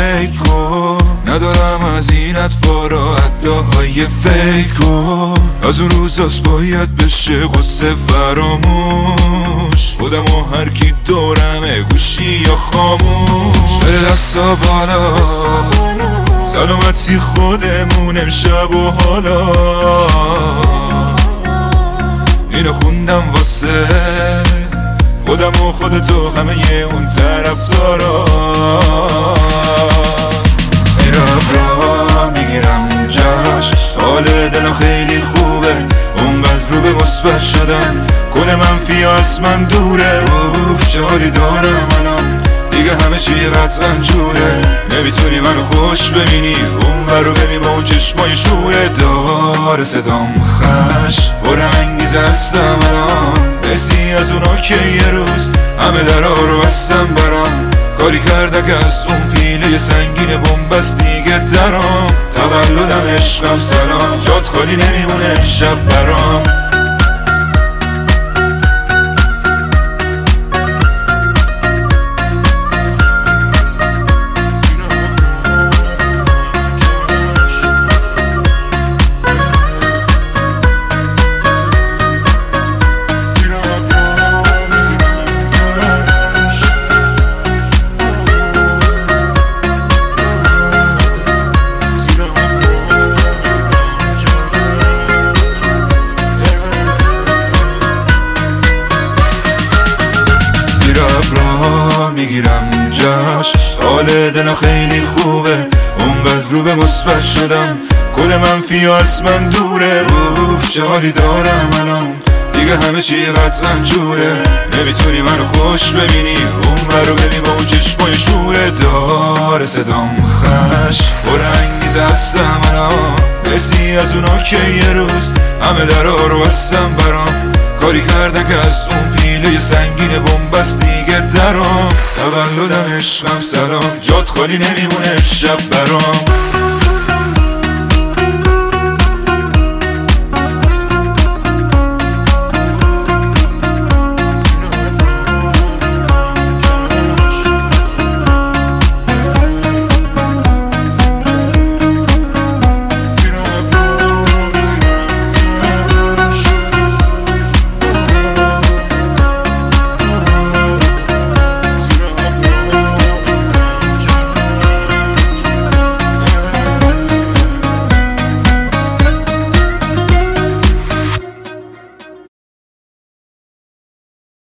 فیک کن، ندارم از این اطفارا ادعاهای فیک کن. از اون روزاست باید بشه غصه فراموش، خودمو هر کی دورمه گوشی یا خاموش. بره دستا بالا سلامتی خودمون امشب و حالا. اینو خوندم واسه خودم و خودتو همه اون طرفدارا. زیر ابرا میگیرم جشن، حال دلم خیلی خوبه، اونقدر رو به مثبت شدم، کل منفی از من دوره. اوف چه حالی دارم الان، دیگه همه چی قطعا جوره. نمیتونی منو خوش ببینی، اون رو ببین با اون چشمای شوره. داره صدام خش پر انگیزه هستم الان، بسی از اونا که یه روز همه درها رو بستم برام. کاری کرده که از اون پیله سنگین بنبست دیگه درام. تولدم عشقم سلام، جات خالی نمیمونه امشب برام. میگیرم جشن، حال دلم خیلی خوبه، اونقدر رو به مثبت شدم، کل منفی از من دوره. اوف چه حالی دارم الان، دیگه همه چی قطعا جوره. نمیتونی منو خوش ببینی، اون رو ببین با اون چشمای شوره. داره صدام خش پر انگیزه هستم الان، بسی از اونا که یه روز همه درها رو بستم برام. کاری کردن که از اون پیله سنگین بنبست دیگه درام. تولدم عشقم سلام، جات خالی نمیمونه امشب برام.